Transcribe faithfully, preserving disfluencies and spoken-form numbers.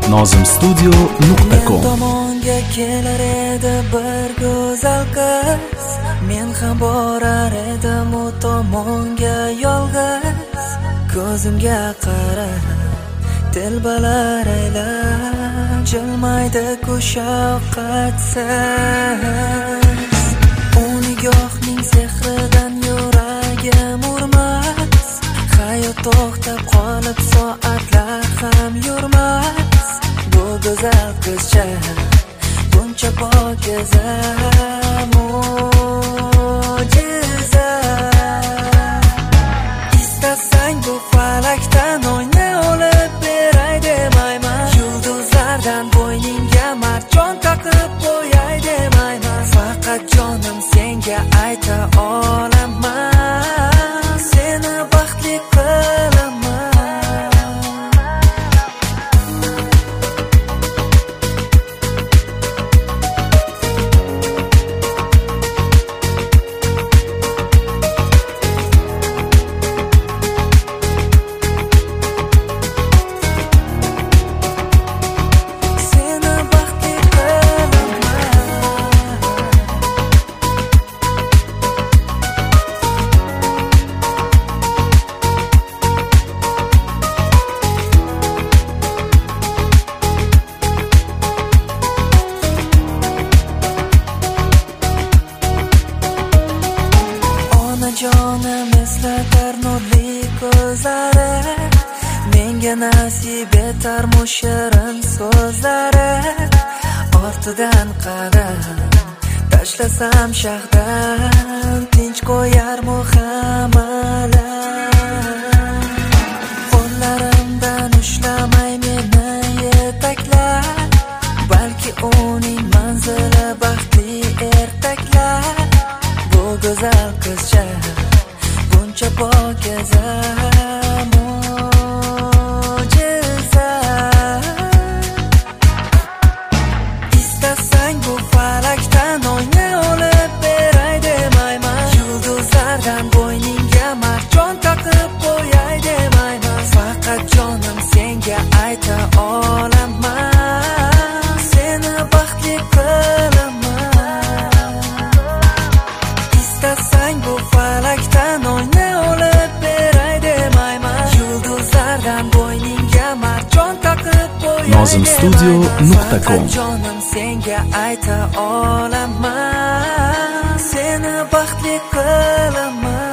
nozim studio nuqta com. Men tomonga kelar edi bir go'zal qiz, men ham borar edim u tomonga yolg'iz. Ko'zimga qara, telbalar aylab, jilmaydi ku shafqatsiz. U nigohning sehridan yuragim urmas, hayot to'xtab qolib soatlar ham yurmas. Bu go'zal qizcha buncha pokiza, mo'jiza. Istasang bu falakdan o'yna olib beray demayman, yulduzlardan bo'yningga marjon taqib qo'yay demayman. Faqat jonim senga ayta olaman, seni baxtli qilaman. Jonim eslatar nurli ko'zlari, menga nasib etar mushirin so'zlari. Ortidan qadam tashlasam shahdan, tinch qo'yar muhamalam. Qo'llarimdan ushlamay meni yetaklar, balki uning manzili baxtli ertaklar. Bu go'zal qizcha buncha pokiza, mo'jiza. Istasang bu falakdan o'yna olib beray demayman, yulduzlardan bo'yningga marjon taqib qo'yay demayman. Faqat jonim senga ayta olaman, seni baxtli qilaman. Istasang bu falakdan o'yna olib beray demayman, yulduzlardan bo'yningga marjon taqib qo'yay nozim studio nuqta com. jonim senga ayta olaman, seni baxtli qilaman.